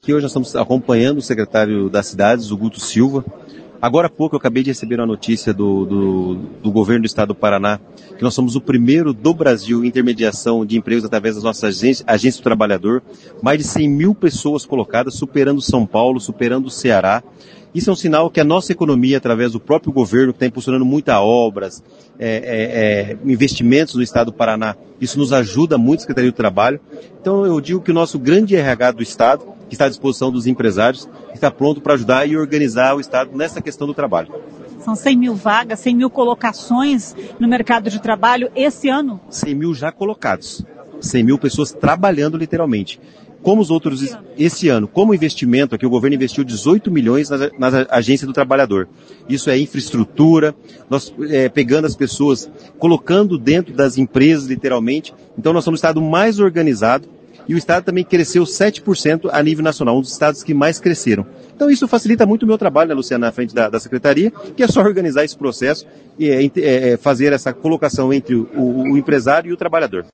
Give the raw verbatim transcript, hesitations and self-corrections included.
aqui hoje nós estamos acompanhando o secretário das cidades, o Guto Silva. Agora há pouco eu acabei de receber uma notícia do, do, do governo do estado do Paraná, que nós somos o primeiro do Brasil em intermediação de empregos através das nossas agências, agência do trabalhador. Mais de cem mil pessoas colocadas, superando São Paulo, superando o Ceará. Isso é um sinal que a nossa economia, através do próprio governo, que está impulsionando muitas obras, é, é, é, investimentos no estado do Paraná, isso nos ajuda muito, a Secretaria do Trabalho. Então eu digo que o nosso grande R H do estado, que está à disposição dos empresários, está pronto para ajudar e organizar o estado nessa questão do trabalho. São cem mil vagas, cem mil colocações no mercado de trabalho esse ano? cem mil já colocados, cem mil pessoas trabalhando literalmente. Como os outros, esse ano, esse ano como investimento, aqui o governo investiu dezoito milhões na, na agência do trabalhador. Isso é infraestrutura, nós é, pegando as pessoas, colocando dentro das empresas, literalmente. Então nós somos o estado mais organizado e o estado também cresceu sete por cento a nível nacional, um dos estados que mais cresceram. Então isso facilita muito o meu trabalho, né, Luciana, na frente da, da secretaria, que é só organizar esse processo e é, é, fazer essa colocação entre o, o, o empresário e o trabalhador.